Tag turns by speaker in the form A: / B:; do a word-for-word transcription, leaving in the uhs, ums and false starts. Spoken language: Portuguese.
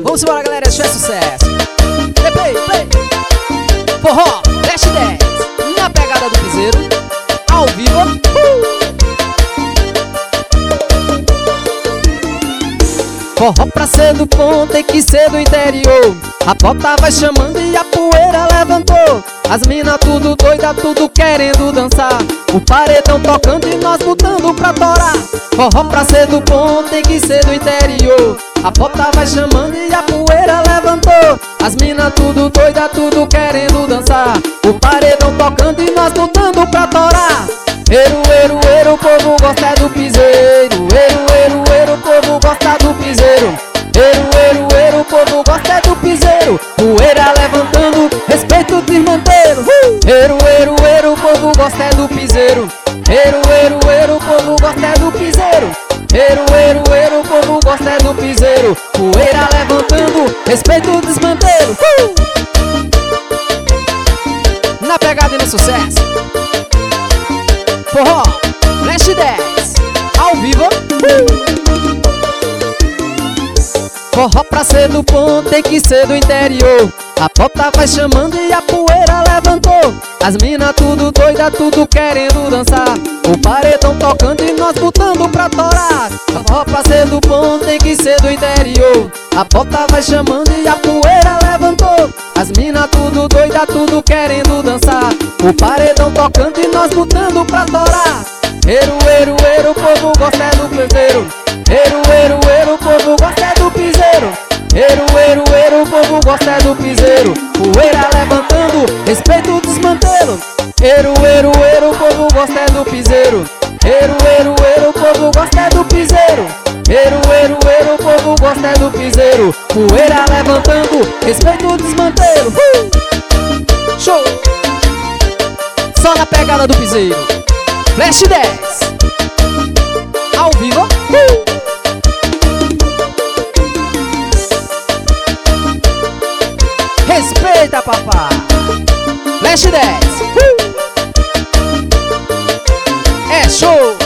A: Vamos embora, galera, isso é sucesso. Play, play. Forró, Flash dez, na pegada do piseiro, ao vivo. uh! Forró pra ser do ponto tem que ser do interior. A bota vai chamando e a poeira levantou. As mina tudo doida, tudo querendo dançar. O paredão tocando e nós botando pra torar. Forró pra ser do ponto tem que ser do interior. A bota vai chamando e a poeira levantou. As mina tudo doida, tudo querendo dançar. O paredão tocando e nós botando pra torar. Eru, eru, eru, o povo gosta do piseiro. Eru, eru, eru, o povo gosta do piseiro. Eru, eru, eru, o povo gosta do piseiro. Poeira levantando, respeito o desmanteiro. uh! Eru, eru, eru, o povo gosta do piseiro. Eru, eru, eru, o povo gosta do piseiro. Eru, eru, eru, o povo gosta do piseiro. Poeira levantando, respeito o desmanteiro. uh! Na pegada e no sucesso. Forró, Flash dez, ao vivo. uh! Forró pra ser do ponto tem que ser do interior. A bota vai chamando e a poeira levantou. As mina tudo doida, tudo querendo dançar. O paredão tocando e nós botando pra torar. Forró pra ser do ponto tem que ser do interior. A bota vai chamando e a poeira levantou. As mina tudo doida, tudo querendo dançar. O paredão tocando e nós botando pra torar. Eru, eru, eru, o povo gosta do piseiro. Eru, eru, eru, o povo gosta do piseiro. Eru, eru, eru, o povo gosta do piseiro. Poeira levantando, respeito o desmanteiro. Eru, eru, eru, o povo gosta do piseiro. Eru, eru, eru, o povo gosta do piseiro. Eru, eru, eru, o povo gosta do piseiro. Poeira levantando, respeito o desmanteiro. uh! Show! Só na pegada do piseiro. Flash dez, ao vivo. uh! Respeita, papá. Flash dez, uh! É show.